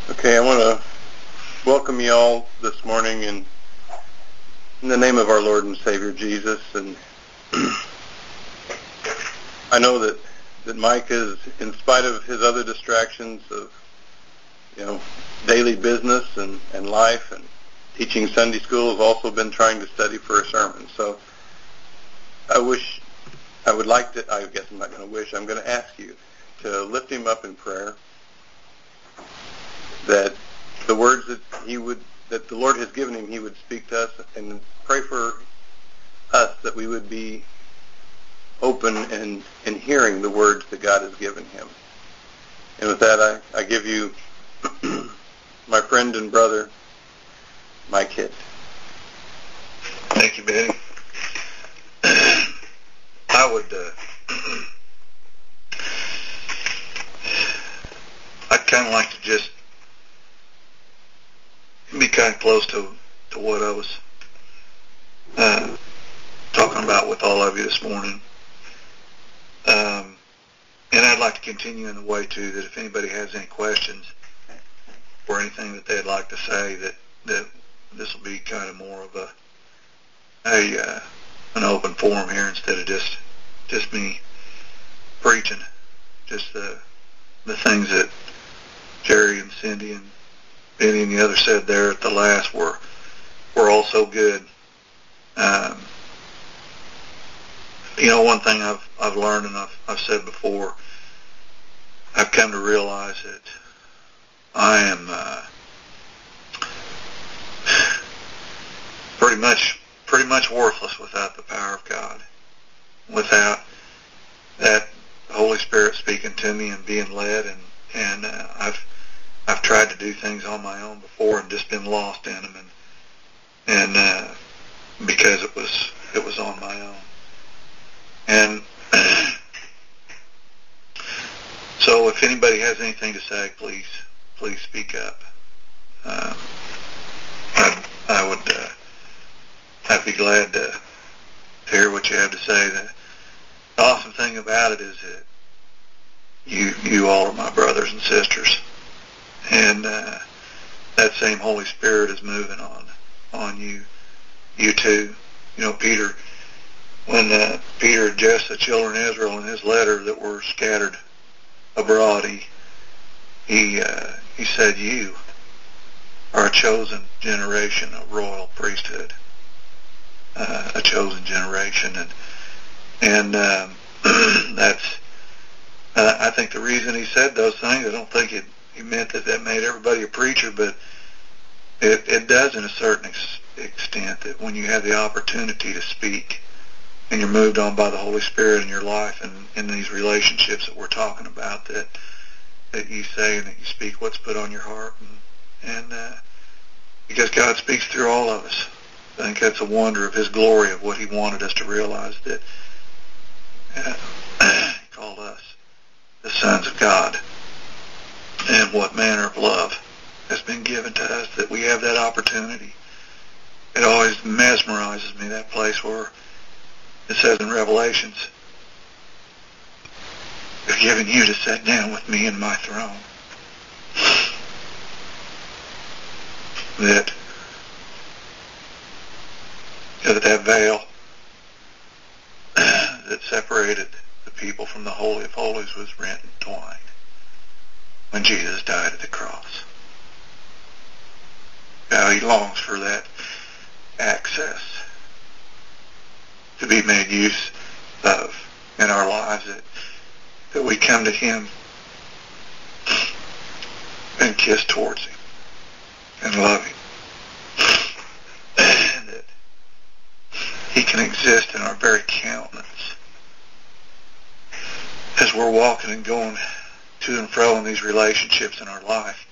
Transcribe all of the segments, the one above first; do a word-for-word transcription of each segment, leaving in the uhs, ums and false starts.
Okay, I want to welcome you all this morning in, in the name of our Lord and Savior Jesus. And I know that, that Mike is, in spite of his other distractions of, you know, daily business and, and life and teaching Sunday school, has also been trying to study for a sermon. So I wish, I would like to, I guess I'm not going to wish, I'm going to ask you to lift him up in prayer, that the words that he would, that the Lord has given him, he would speak to us, and pray for us that we would be open and, and hearing the words that God has given him. And with that, I, I give you my friend and brother, Mike Hitt. Thank you, Betty. I would, uh, I'd kind of like to just be kind of close to, to what I was uh, talking about with all of you this morning. Um, and I'd like to continue in the way, too, that if anybody has any questions or anything that they'd like to say, that, that this will be kind of more of a, a uh, an open forum here instead of just just me preaching. Just the, the things that Jerry and Cindy and Benny and the others said there at the last were were all so good. Um, you know, one thing I've I've learned, and I've I've said before, I've come to realize that I am uh, pretty much pretty much worthless without the power of God, without that Holy Spirit speaking to me and being led, and and uh, I've I've tried to do things on my own before and just been lost in them, and and uh, because it was it was on my own. And so, if anybody has anything to say, please please speak up. Um, I I would uh, I'd be glad to, to hear what you have to say. The awesome thing about it is that you you all are my brothers and sisters. And uh, that same Holy Spirit is moving on on you, you too. You know, Peter, when uh, Peter addressed the children of Israel in his letter that were scattered abroad, he he uh, he said, "You are a chosen generation, a royal priesthood, uh, a chosen generation," and and um, that's uh, I think the reason he said those things. I don't think it. He meant that that made everybody a preacher, but it, it does in a certain ex- extent that when you have the opportunity to speak and you're moved on by the Holy Spirit in your life and in these relationships that we're talking about, that that you say and that you speak what's put on your heart, and, and uh, because God speaks through all of us. I think that's a wonder of His glory, of what He wanted us to realize, that uh, He called us the sons of God. And what manner of love has been given to us that we have that opportunity. It always mesmerizes me, that place where it says in Revelations, "I've given you to sit down with me in my throne." That, that that veil that separated the people from the Holy of Holies was rent in twain when Jesus died at the cross. Now He longs for that access to be made use of in our lives, that, that we come to Him and kiss towards Him and love Him, and that He can exist in our very countenance as we're walking and going to and fro in these relationships in our life,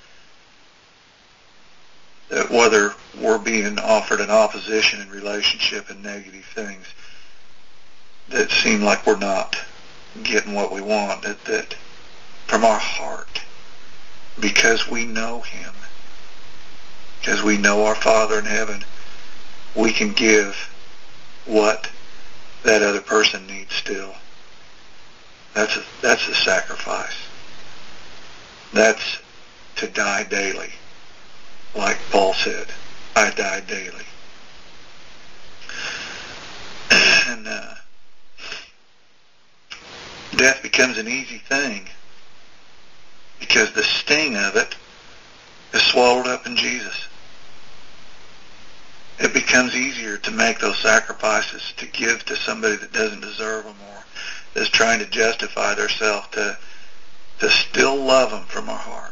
that whether we're being offered an opposition in relationship and negative things that seem like we're not getting what we want, that, that from our heart, because we know Him, because we know our Father in heaven, we can give what that other person needs still. That's a, that's a sacrifice. That's to die daily. Like Paul said, I die daily. And uh, death becomes an easy thing because the sting of it is swallowed up in Jesus. It becomes easier to make those sacrifices, to give to somebody that doesn't deserve them or is trying to justify themselves, to, to still love them from our heart.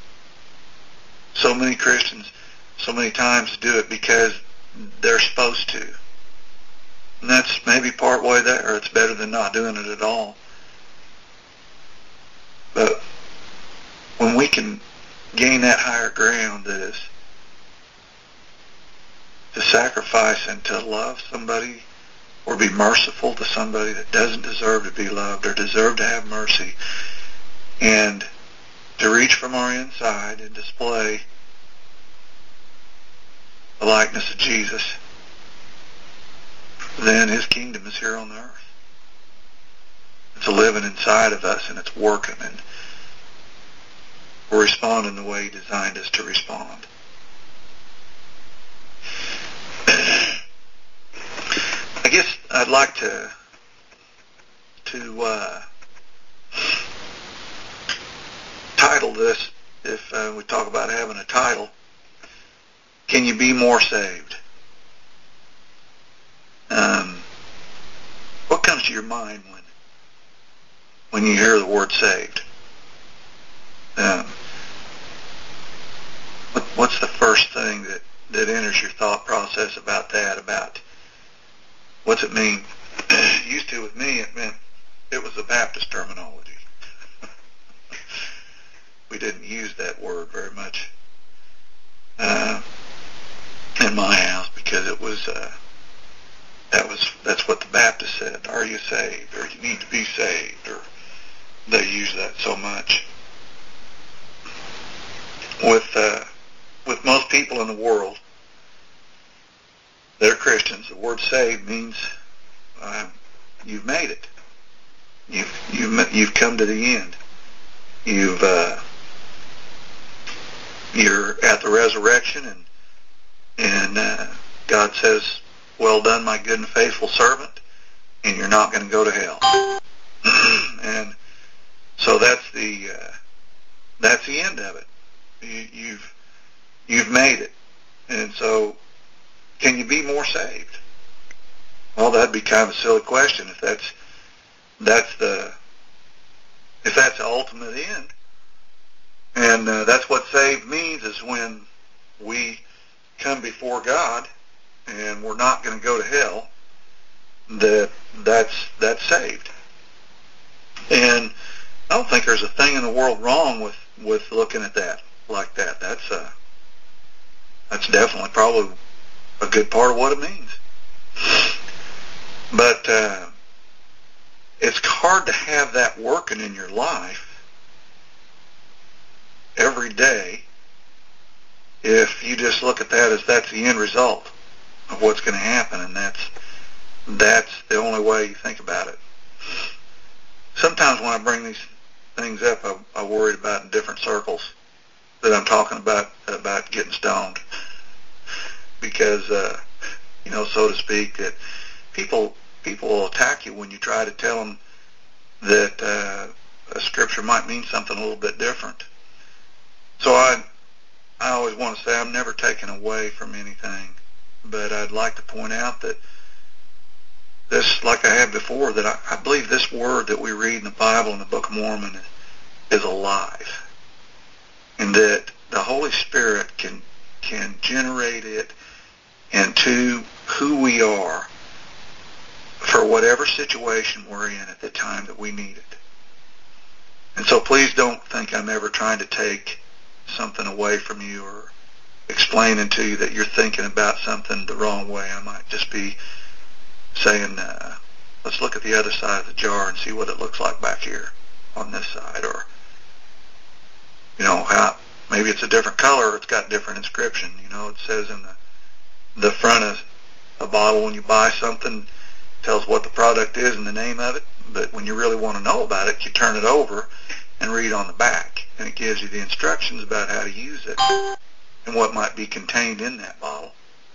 So many Christians, so many times do it because they're supposed to. And that's maybe part way there. It's better than not doing it at all. But when we can gain that higher ground that is to sacrifice and to love somebody or be merciful to somebody that doesn't deserve to be loved or deserve to have mercy, and to reach from our inside and display the likeness of Jesus, then his kingdom is here on the earth. It's living inside of us, and it's working, and we're responding the way he designed us to respond. I guess I'd like to to uh, title this, if uh, we talk about having a title, Can You Be More Saved? Um, what comes to your mind when when you hear the word saved? Um, what, what's the first thing that, that enters your thought process about that, about what's it mean? Used to with me, it meant it was a Baptist terminology. We didn't use that word very much uh, in my house because it was uh, that was that's what the Baptist said. Are you saved? Or you need to be saved? Or they use that so much. With uh, with most people in the world, they're Christians. The word saved means uh, you've made it. You've you've you've come to the end. You've uh, you're at the resurrection, and and uh, God says, "Well done, my good and faithful servant," and you're not going to go to hell. And so that's the uh, that's the end of it. You, you've you've made it, and so can you be more saved? Well, that'd be kind of a silly question if that's that's the if that's the ultimate end. And uh, that's what saved means, is when we come before God and we're not going to go to hell, that that's that's saved. And I don't think there's a thing in the world wrong with, with looking at that like that. That's uh, that's definitely probably a good part of what it means. But uh, it's hard to have that working in your life every day if you just look at that as that's the end result of what's going to happen, and that's that's the only way you think about it. Sometimes when I bring these things up, I, I worried about in different circles that I'm talking about about getting stoned, because uh, you know, so to speak, that people people will attack you when you try to tell them that uh, a scripture might mean something a little bit different. So I I always want to say I'm never taken away from anything, but I'd like to point out that this, like I had before, that I, I believe this word that we read in the Bible in the Book of Mormon is, is alive, and that the Holy Spirit can can generate it into who we are for whatever situation we're in at the time that we need it. And so please don't think I'm ever trying to take something away from you or explaining to you that you're thinking about something the wrong way. I might just be saying, uh, let's look at the other side of the jar and see what it looks like back here on this side. Or, you know, how maybe it's a different color, or it's got different inscription. You know, it says in the the front of a bottle when you buy something, tells what the product is and the name of it, but when you really want to know about it, you turn it over and read on the back, and it gives you the instructions about how to use it and what might be contained in that bottle.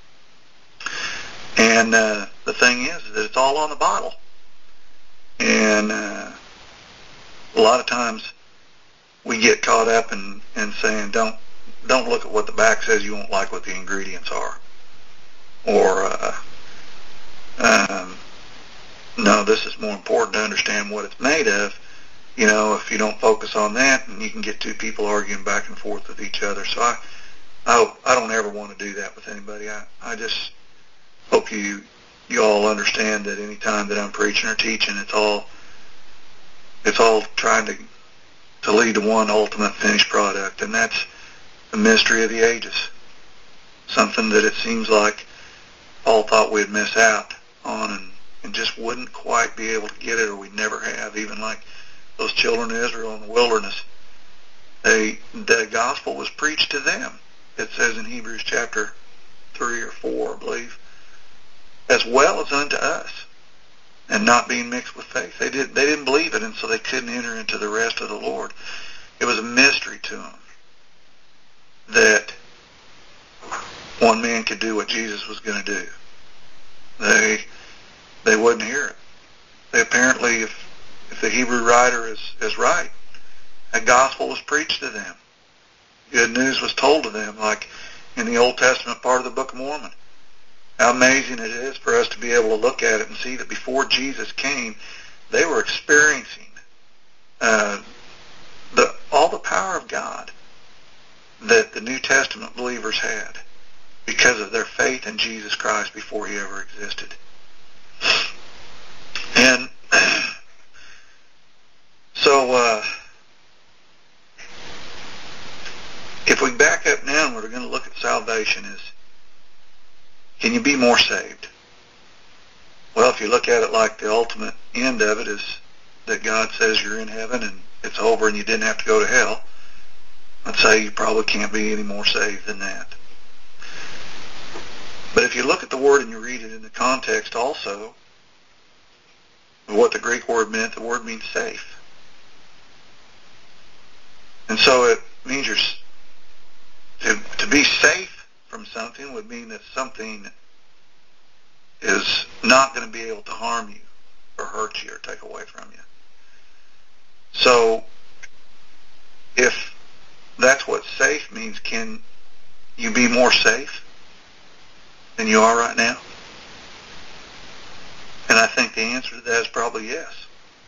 And uh, the thing is that it's all on the bottle. And uh, a lot of times we get caught up in, in saying, don't don't look at what the back says, you won't like what the ingredients are. Or, uh, um, no, this is more important to understand what it's made of. You know, if you don't focus on that, and you can get two people arguing back and forth with each other. So I, I, I don't ever want to do that with anybody. I, I just hope you, you all understand that any time that I'm preaching or teaching, it's all, it's all trying to, to lead to one ultimate finished product, and that's the mystery of the ages. Something that it seems like Paul thought we'd miss out on, and, and just wouldn't quite be able to get it, or we'd never have, even like those children of Israel in the wilderness. They, the gospel was preached to them. It says in Hebrews chapter three or four, I believe, as well as unto us, and not being mixed with faith. They did. They didn't believe it, and so they couldn't enter into the rest of the Lord. It was a mystery to them that one man could do what Jesus was going to do. They they wouldn't hear it. They apparently, if if the Hebrew writer is, is right, a gospel was preached to them. Good news was told to them, like in the Old Testament part of the Book of Mormon. How amazing it is for us to be able to look at it and see that before Jesus came, they were experiencing uh, the all the power of God that the New Testament believers had because of their faith in Jesus Christ before he ever existed. And so uh, if we back up now and we're going to look at salvation, is can you be more saved? Well, if you look at it like the ultimate end of it is that God says you're in heaven and it's over and you didn't have to go to hell, I'd say you probably can't be any more saved than that. But if you look at the word and you read it in the context also, of what the Greek word meant, the word means safe. And so it means you're, to, to be safe from something would mean that something is not going to be able to harm you or hurt you or take away from you. So if that's what safe means, can you be more safe than you are right now? And I think the answer to that is probably yes.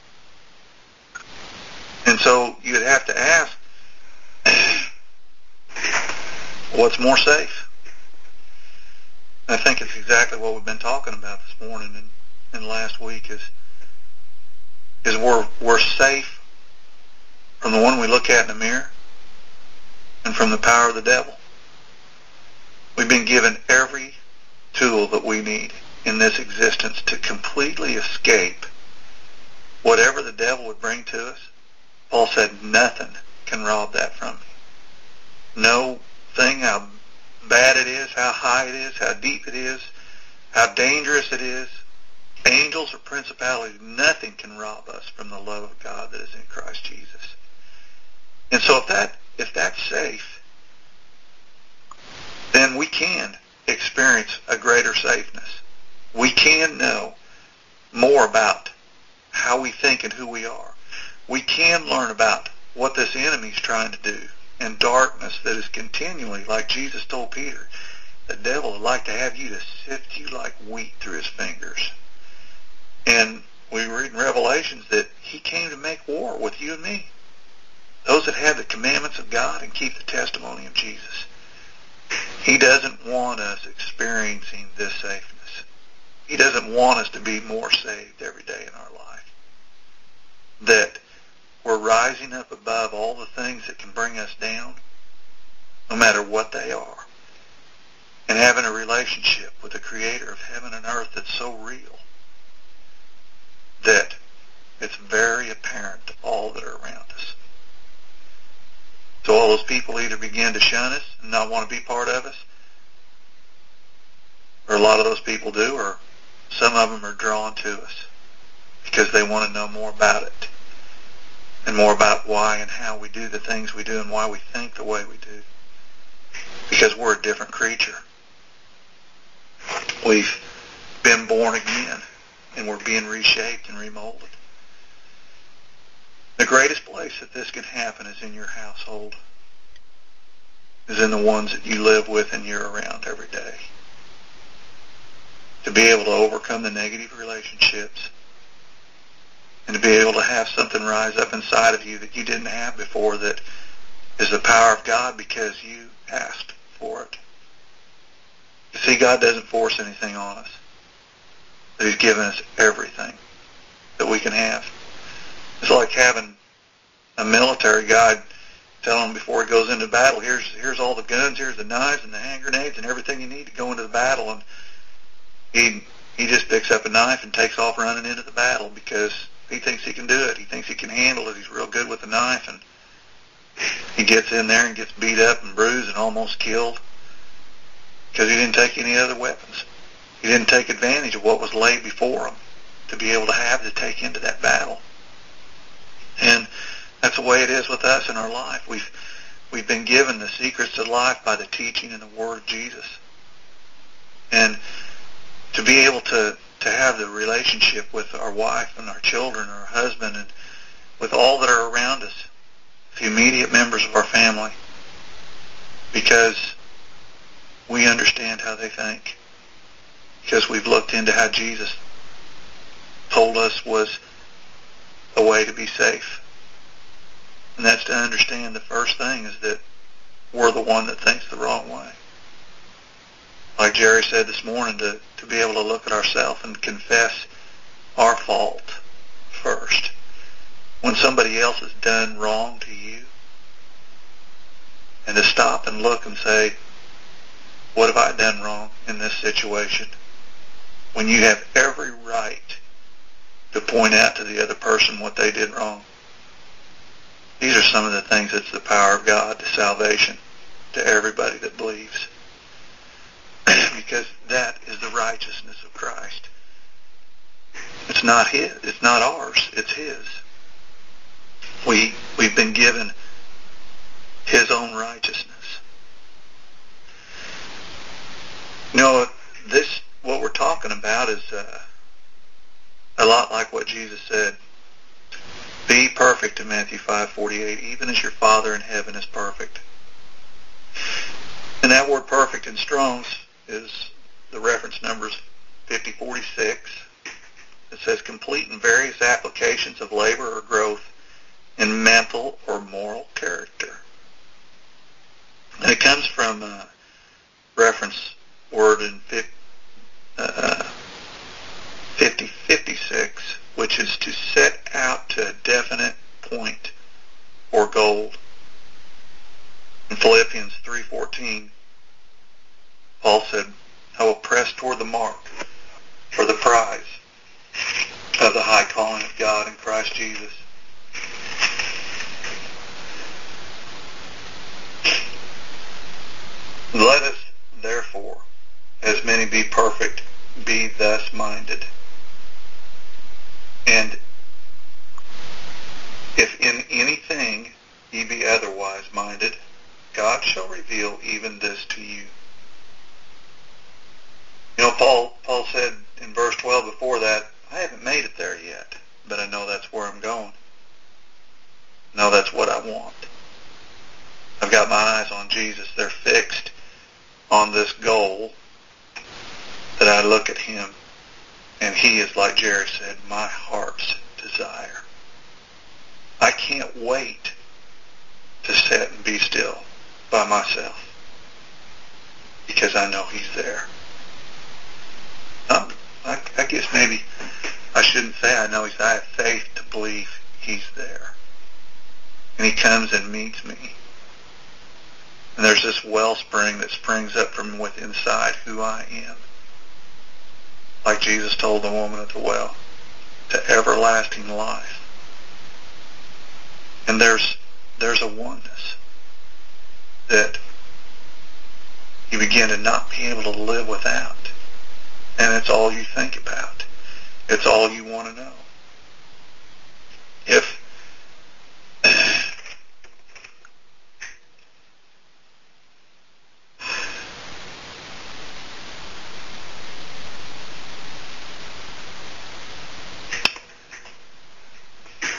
And so you'd have to ask, what's more safe? I think it's exactly what we've been talking about this morning and, and last week is is we're, we're safe from the one we look at in the mirror and from the power of the devil. We've been given every tool that we need in this existence to completely escape whatever the devil would bring to us. Paul said nothing can rob that from me. No thing, how bad it is, how high it is, how deep it is, how dangerous it is, angels or principalities, nothing can rob us from the love of God that is in Christ Jesus. And so if that if that's safe, then we can experience a greater safeness. We can know more about how we think and who we are. We can learn about what this enemy is trying to do and darkness that is continually, like Jesus told Peter, the devil would like to have you to sift you like wheat through his fingers. And we read in Revelations that he came to make war with you and me. Those that have the commandments of God and keep the testimony of Jesus. He doesn't want us experiencing this safeness. He doesn't want us to be more saved every day in our life. That we're rising up above all the things that can bring us down, no matter what they are, and having a relationship with the Creator of heaven and earth that's so real that it's very apparent to all that are around us. So all those people either begin to shun us and not want to be part of us, or a lot of those people do, or some of them are drawn to us because they want to know more about it. and more about why and how we do the things we do and why we think the way we do. Because we're a different creature. We've been born again, and we're being reshaped and remolded. The greatest place that this can happen is in your household, is in the ones that you live with and you're around every day. To be able to overcome the negative relationships and to be able to have something rise up inside of you that you didn't have before, that is the power of God because you asked for it. You see, God doesn't force anything on us. But He's given us everything that we can have. It's like having a military guy tell him before he goes into battle, here's here's all the guns, here's the knives and the hand grenades and everything you need to go into the battle. And he he just picks up a knife and takes off running into the battle because he thinks he can do it. He thinks he can handle it. He's real good with the knife. And he gets in there and gets beat up and bruised and almost killed because he didn't take any other weapons. He didn't take advantage of what was laid before him to be able to have to take into that battle. And that's the way it is with us in our life. We've we've been given the secrets to life by the teaching and the Word of Jesus. And to be able to, to have the relationship with our wife and our children, our husband, and with all that are around us, the immediate members of our family, because we understand how they think. Because we've looked into how Jesus told us was a way to be safe. And that's to understand the first thing is that we're the one that thinks the wrong way. Like Jerry said this morning, to, to be able to look at ourselves and confess our fault first. When somebody else has done wrong to you, and to stop and look and say, what have I done wrong in this situation? When you have every right to point out to the other person what they did wrong. These are some of the things that's the power of God to salvation to everybody that believes. Because that is the righteousness of Christ. It's not his, it's not ours, it's His. We, we've been given His own righteousness. You know, this, what we're talking about is uh, a lot like what Jesus said. Be perfect in Matthew five forty-eight, even as your Father in heaven is perfect. And that word perfect in Strong's is the reference numbers fifty forty-six. It says complete in various applications of labor or growth in mental or moral character. And it comes from a reference word in fifty fifty-six, which is to set out to a definite point or goal. In Philippians three fourteen, Paul said, I will press toward the mark for the prize of the high calling of God in Christ Jesus. Let us, therefore, as many be perfect, be thus minded. And if in anything ye be otherwise minded, God shall reveal even this to you. You know, Paul Paul said in verse twelve before that, I haven't made it there yet, but I know that's where I'm going. I know that's what I want. I've got my eyes on Jesus. They're fixed on this goal that I look at Him, and He is, like Jerry said, my heart's desire. I can't wait to sit and be still by myself because I know He's there. Um, I, I guess maybe I shouldn't say I know He's there. I have faith to believe He's there. And He comes and meets me. And there's this wellspring that springs up from within inside who I am. Like Jesus told the woman at the well, to everlasting life. And there's there's a oneness that you begin to not be able to live without. And it's all you think about. It's all you want to know. If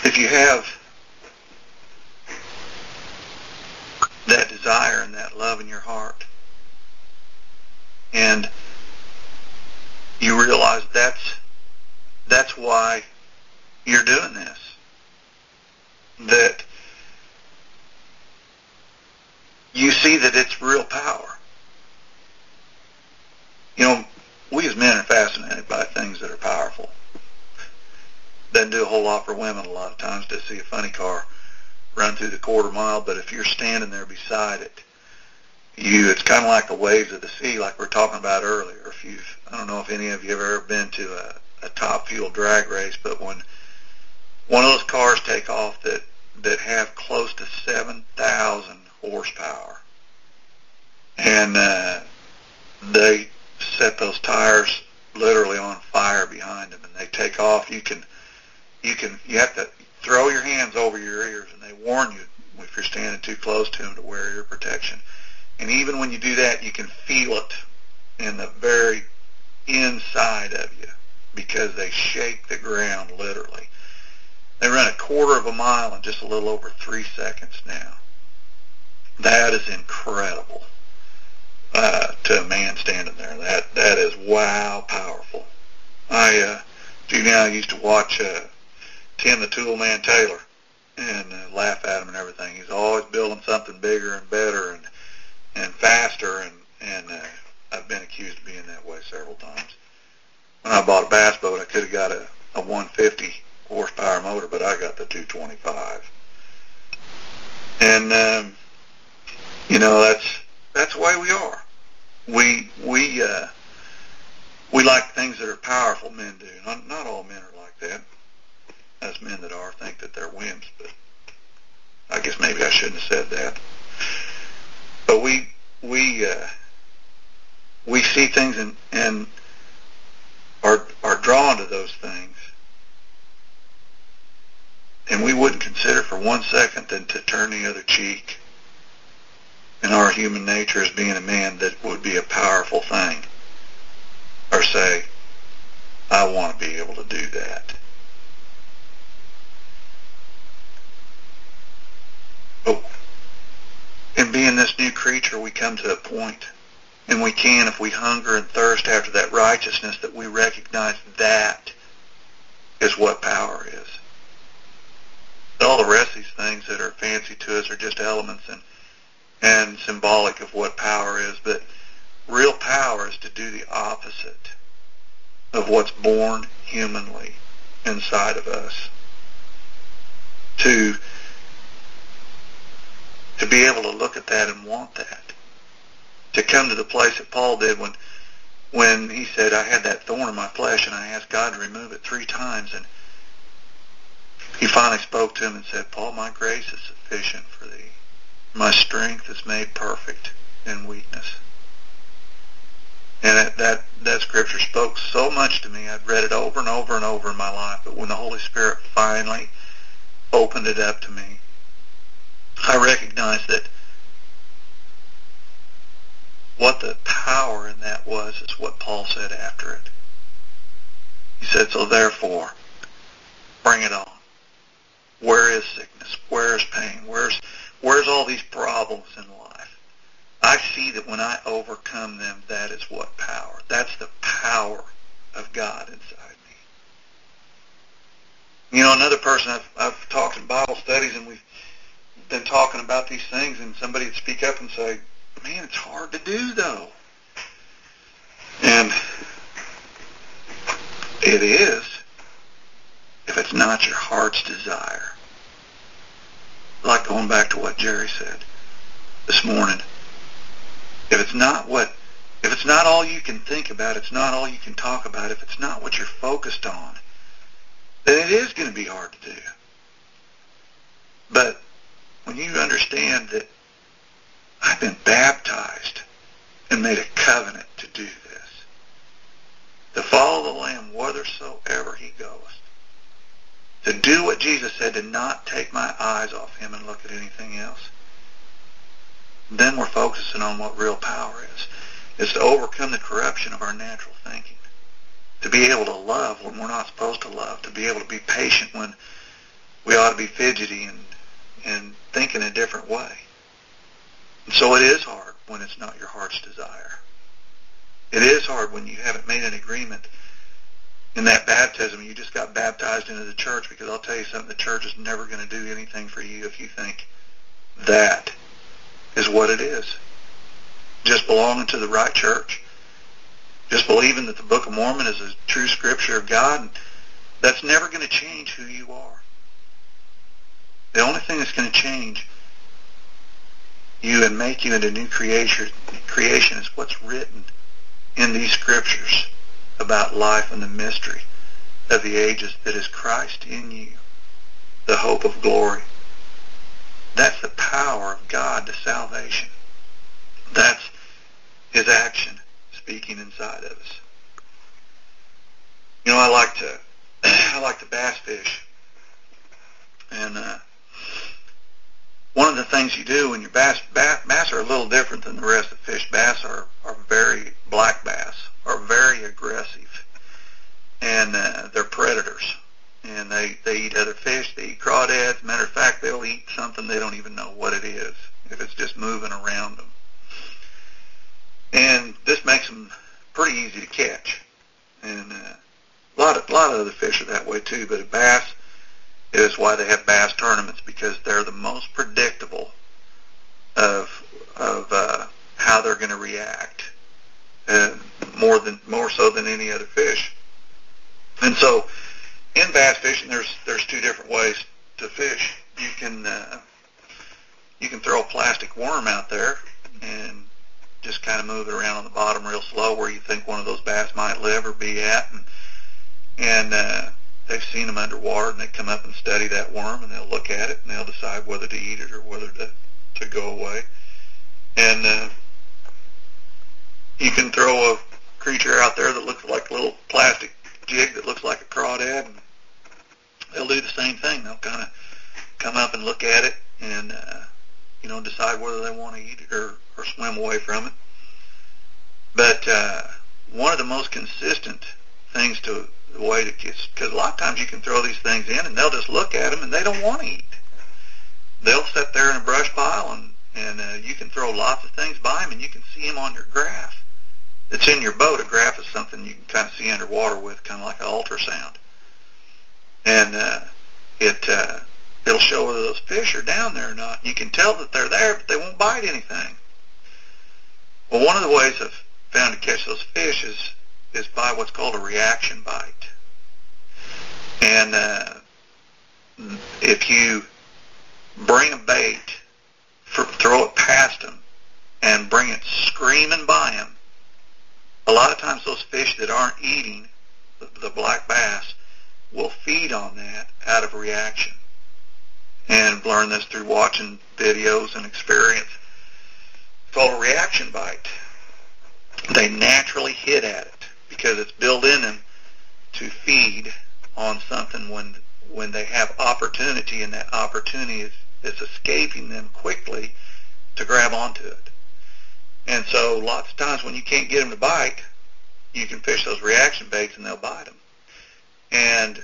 if you have that desire and that love in your heart, and you realize that's that's why you're doing this, that you see that it's real power. You know, we as men are fascinated by things that are powerful. Doesn't do a whole lot for women a lot of times to see a funny car run through the quarter mile, but if you're standing there beside it, you it's kind of like the waves of the sea, like we were talking about earlier. If you've, I don't know if any of you have ever been to a, a top fuel drag race, but when one of those cars take off that that have close to seven thousand horsepower, and uh, they set those tires literally on fire behind them, and they take off, you can you can you have to throw your hands over your ears, and they warn you if you're standing too close to them to wear ear protection. And even when you do that, you can feel it in the very inside of you because they shake the ground literally. They run a quarter of a mile in just a little over three seconds now. That is incredible uh, to a man standing there. That that is wow powerful. I uh, do now used to watch uh, Tim the Tool Man Taylor and uh, laugh at him and everything. He's always building something bigger and better and and faster, and and uh, I've been accused of being that way several times. When I bought a bass boat, I could have got a, a one fifty horsepower motor, but I got the two twenty-five. And um, you know, that's that's the way we are. We we uh, we like things that are powerful. Men do. Not, not all men are like that. Us men that are think that they're wimps, but I guess maybe I shouldn't have said that. But we we uh, we see things and, and are are drawn to those things, and we wouldn't consider for one second than to turn the other cheek. In our human nature as being a man, that would be a powerful thing, or say, I want to be able to do that. But in being this new creature, we come to a point, and we can, if we hunger and thirst after that righteousness, that we recognize that is what power is. All the rest of these things that are fancy to us are just elements and and symbolic of what power is, but real power is to do the opposite of what's born humanly inside of us. To to be able to look at that and want that. To come to the place that Paul did when when he said, I had that thorn in my flesh and I asked God to remove it three times, and he finally spoke to him and said, Paul, my grace is sufficient for thee. My strength is made perfect in weakness. And that, that, that scripture spoke so much to me. I'd read it over and over and over in my life, but when the Holy Spirit finally opened it up to me, I recognized that what the power in that was is what Paul said after it. He said, so therefore, bring it on. Where is sickness? Where is pain? Where's Where's all these problems in life? I see that when I overcome them, that is what power. That's the power of God inside me. You know, another person, I've, I've talked in Bible studies, and we've been talking about these things, and somebody would speak up and say, man, it's hard to do, though. And it is, if it's not your heart's desire. Like going back to what Jerry said this morning. If it's not what, if it's not all you can think about, it's not all you can talk about, if it's not what you're focused on, then it is going to be hard to do. But when you understand that I've been baptized and made a covenant to do this, to follow the Lamb whithersoever he goes, to do what Jesus said, to not take my eyes off him and look at anything else, then we're focusing on what real power is. It's to overcome the corruption of our natural thinking, to be able to love when we're not supposed to love, to be able to be patient when we ought to be fidgety and, and thinking a different way. And so it is hard when it's not your heart's desire. It is hard when you haven't made an agreement in that baptism. You just got baptized into the church, because I'll tell you something, the church is never going to do anything for you if you think that is what it is. Just belonging to the right church, just believing that the Book of Mormon is a true scripture of God, and that's never going to change who you are. The only thing that's going to change you and make you into new creation, creation is what's written in these scriptures about life and the mystery of the ages, that is Christ in you, the hope of glory. That's the power of God to salvation. That's his action speaking inside of us. You know, I like to I like to bass fish, and uh, one of the things you do when your bass, bass bass are a little different than the rest of the fish. Bass are are very black bass are very aggressive, and uh, they're predators, and they they eat other fish. They eat crawdads. Matter of fact, they'll eat something they don't even know what it is if it's just moving around them. And this makes them pretty easy to catch. And uh, a lot of a lot of other fish are that way too. But a bass is why they have bass tournaments, because they're the most predictable of of uh, how they're going to react, and more than more so than any other fish. And so, in bass fishing, there's there's two different ways to fish. You can uh, you can throw a plastic worm out there and just kind of move it around on the bottom real slow where you think one of those bass might live or be at, and, and uh, they've seen them underwater, and they come up and study that worm, and they'll look at it, and they'll decide whether to eat it or whether to, to go away. And uh, you can throw a creature out there that looks like a little plastic jig that looks like a crawdad, and they'll do the same thing. They'll kind of come up and look at it and, uh, you know, decide whether they want to eat it or, or swim away from it. But uh, one of the most consistent things to the way to get, because a lot of times you can throw these things in and they'll just look at them and they don't want to eat. They'll sit there in a brush pile, and, and uh, you can throw lots of things by them, and you can see them on your graph. It's in your boat. A graph is something you can kind of see underwater with, kind of like an ultrasound. And uh, it, uh, it'll show whether those fish are down there or not. You can tell that they're there, but they won't bite anything. Well, one of the ways I've found to catch those fish is, is by what's called a reaction bite. And uh, if you bring a bait, for, throw it past them, and bring it screaming by them, a lot of times those fish that aren't eating the, the black bass will feed on that out of reaction. And I've learned this through watching videos and experience. It's called a reaction bite. They naturally hit at it because it's built in them to feed on something when when they have opportunity, and that opportunity is, is escaping them quickly to grab onto it. And so lots of times when you can't get them to bite, you can fish those reaction baits and they'll bite them. And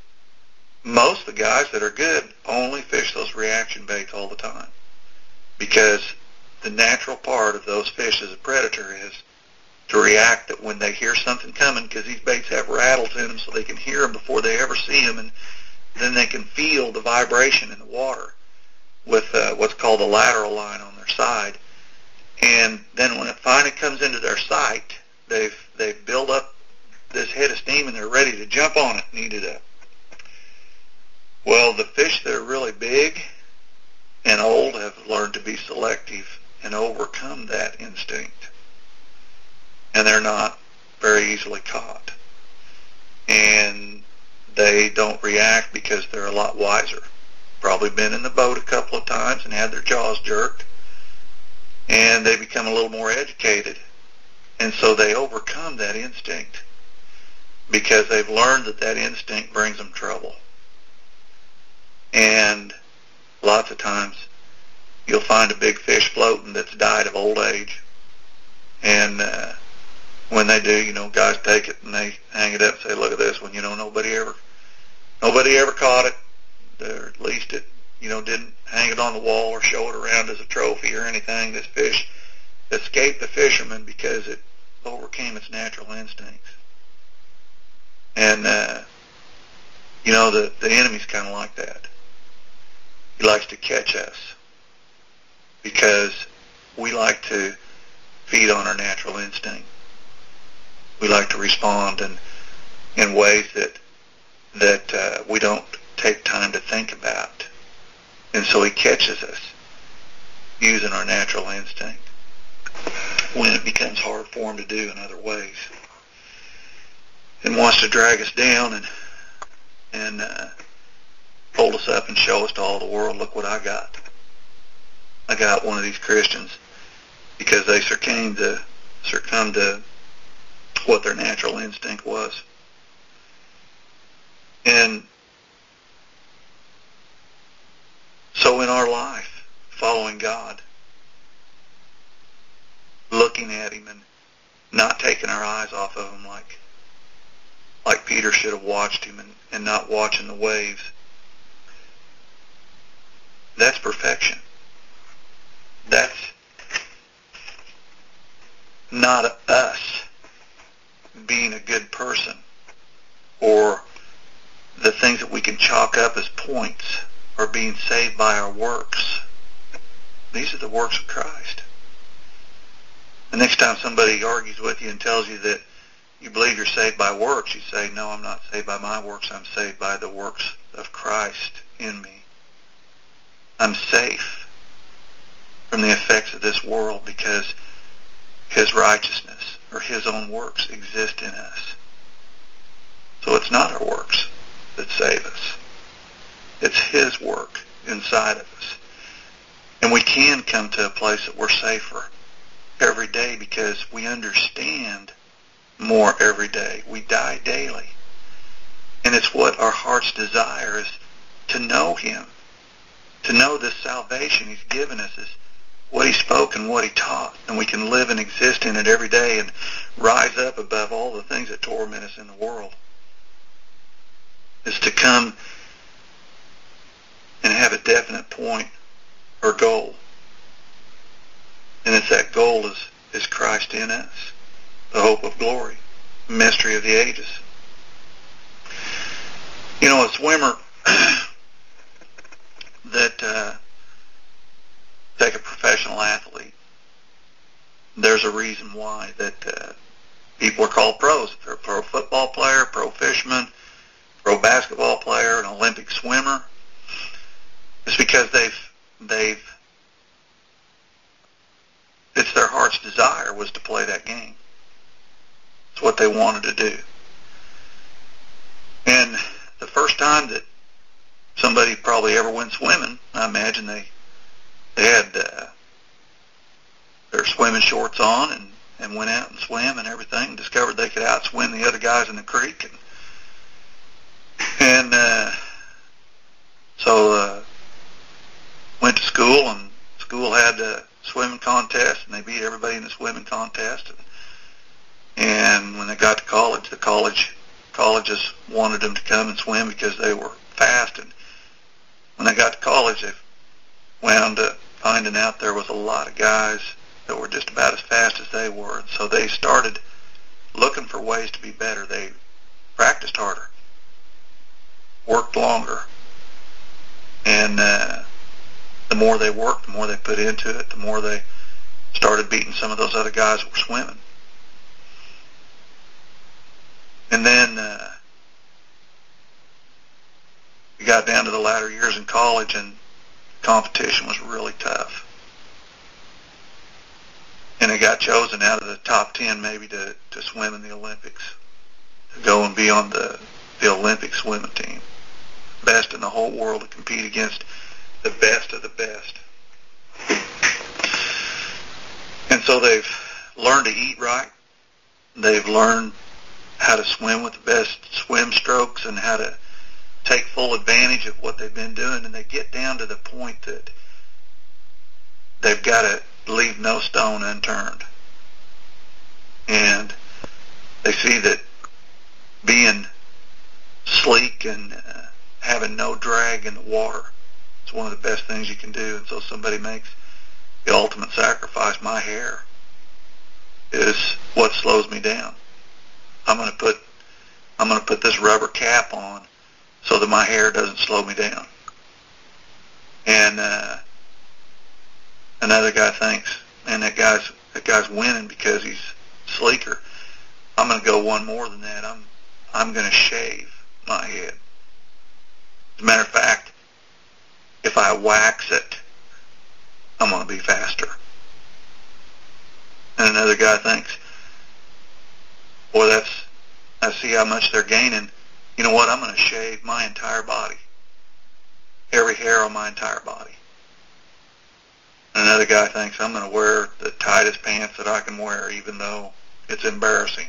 most of the guys that are good only fish those reaction baits all the time, because the natural part of those fish as a predator is to react that when they hear something coming, because these baits have rattles in them so they can hear them before they ever see them, and then they can feel the vibration in the water with uh, what's called the lateral line on their side. And then when it finally comes into their sight, they've they've built up this head of steam and they're ready to jump on it and eat it up. Well, the fish that are really big and old have learned to be selective and overcome that instinct. And they're not very easily caught. And they don't react because they're a lot wiser. Probably been in the boat a couple of times and had their jaws jerked. And they become a little more educated. And so they overcome that instinct because they've learned that that instinct brings them trouble. And lots of times you'll find a big fish floating that's died of old age. And uh, when they do, you know, guys take it and they hang it up and say, look at this one, you know, nobody ever nobody ever caught it. or at least it, you know, didn't hang it on the wall or show it around as a trophy or anything. This fish escaped the fisherman because it overcame its natural instincts. And, uh, you know, the, the enemy's kind of like that. He likes to catch us because we like to feed on our natural instinct. We like to respond in, in ways that, that uh, we don't take time to think about. And so he catches us using our natural instinct when it becomes hard for him to do in other ways, and wants to drag us down and and uh, hold us up and show us to all the world, look what I got. I got one of these Christians because they succumbed to, succumbed to what their natural instinct was. And so in our life, following God, looking at him and not taking our eyes off of him like like Peter should have watched him and, and not watching the waves, that's perfection. That's not us being a good person or the things that we can chalk up as points or being saved by our works. These are the works of Christ. The next time somebody argues with you and tells you that you believe you're saved by works, you say, no, I'm not saved by my works. I'm saved by the works of Christ in me. I'm safe from the effects of this world because his righteousness or his own works exist in us. So it's not our works that save us. It's his work inside of us. And we can come to a place that we're safer every day because we understand more every day. We die daily. And it's what our heart's desire is, to know him, to know this salvation he's given us is what he spoke and what he taught, and we can live and exist in it every day and rise up above all the things that torment us in the world. Is to come and have a definite point or goal. And it's that goal is, is Christ in us, the hope of glory, mystery of the ages. You know, a swimmer that uh, take a professional athlete, there's a reason why that uh, people are called pros. If they're a pro football player, pro fisherman, pro basketball player, an Olympic swimmer, it's because they've they've it's their heart's desire was to play that game. It's what they wanted to do. And the first time that somebody probably ever went swimming, I imagine they they had uh, their swimming shorts on and, and went out and swam and everything, and discovered they could outswim the other guys in the creek. And, and uh, so uh, went to school, and school had a swimming contest, and they beat everybody in the swimming contest. And, and when they got to college, the college colleges wanted them to come and swim because they were fast. And when they got to college, they wound up finding out there was a lot of guys that were just about as fast as they were. And so they started looking for ways to be better. They practiced harder, worked longer, and uh, the more they worked, the more they put into it, the more they started beating some of those other guys that were swimming. And then uh, we got down to the latter years in college, and competition was really tough. And they got chosen out of the top ten maybe to, to swim in the Olympics, to go and be on the, the Olympic swimming team. Best in the whole world to compete against the best of the best. And so they've learned to eat right. They've learned how to swim with the best swim strokes and how to take full advantage of what they've been doing. And they get down to the point that they've got to leave no stone unturned. And they see that being sleek and uh, having no drag in the water. It's one of the best things you can do. And so somebody makes the ultimate sacrifice. My hair is what slows me down. I'm going to put I'm going to put this rubber cap on so that my hair doesn't slow me down. And uh, another guy thinks, man, that guy's that guy's winning because he's sleeker. I'm going to go one more than that. I'm I'm going to shave my head. As a matter of fact, if I wax it, I'm going to be faster. And another guy thinks, boy, that's, I see how much they're gaining. You know what? I'm going to shave my entire body. Every hair on my entire body. And another guy thinks, I'm going to wear the tightest pants that I can wear, even though it's embarrassing.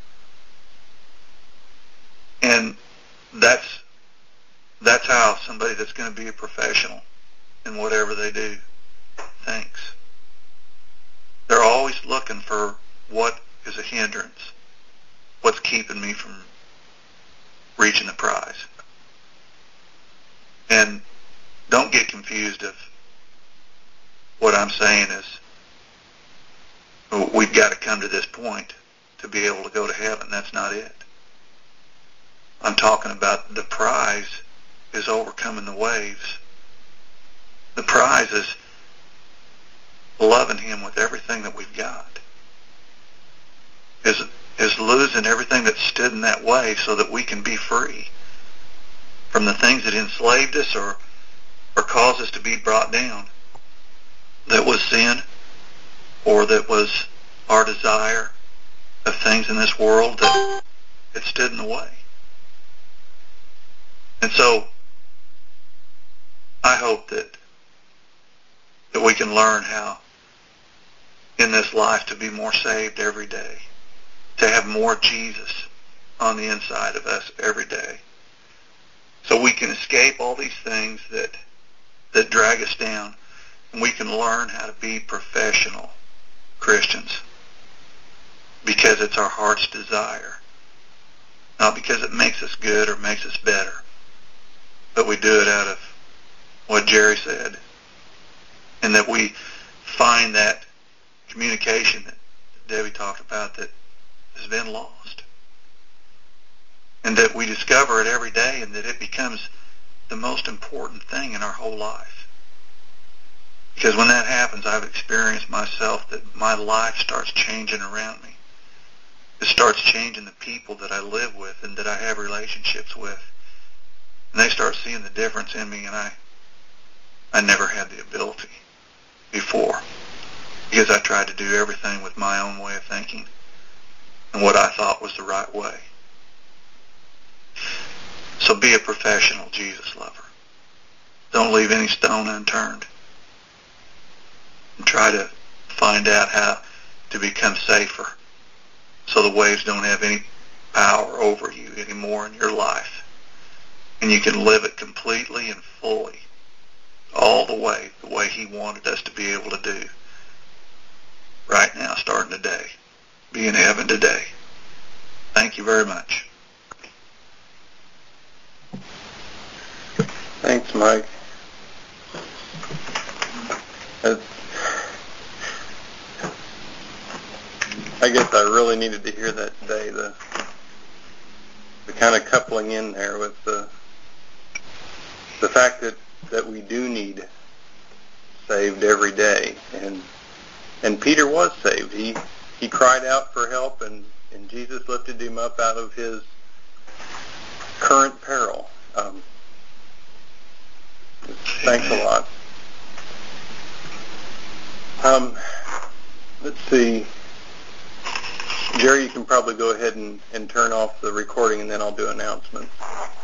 And that's that's how somebody that's going to be a professional in whatever they do thinks. They're always looking for what is a hindrance, what's keeping me from reaching the prize. And don't get confused of what I'm saying is we've got to come to this point to be able to go to heaven. That's not it. I'm talking about the prize is overcoming the waves. The prize is loving Him with everything that we've got. Is is losing everything that stood in that way so that we can be free from the things that enslaved us or or caused us to be brought down. That was sin, or that was our desire of things in this world that, that stood in the way. And so I hope that that we can learn how in this life to be more saved every day, to have more Jesus on the inside of us every day, so we can escape all these things that that drag us down, and we can learn how to be professional Christians because it's our heart's desire, not because it makes us good or makes us better, but we do it out of what Jerry said, and that we find that communication that Debbie talked about that has been lost, and that we discover it every day, and that it becomes the most important thing in our whole life. Because when that happens, I've experienced myself that my life starts changing around me. It starts changing the people that I live with and that I have relationships with. And they start seeing the difference in me, and I I never had the ability before, because I tried to do everything with my own way of thinking and what I thought was the right way. So be a professional Jesus lover. Don't leave any stone unturned. And try to find out how to become safer so the waves don't have any power over you anymore in your life. And you can live it completely and fully, all the way, the way He wanted us to be able to do. Right now, starting today. Be in heaven today. Thank you very much. Thanks, Mike. That's, I guess I really needed to hear that today, the the kind of coupling in there with the the fact that, that we do need saved every day. And and Peter was saved. He he cried out for help, and, and Jesus lifted him up out of his current peril. Um, thanks a lot. Um, let's see. Jerry, you can probably go ahead and, and turn off the recording, and then I'll do announcements.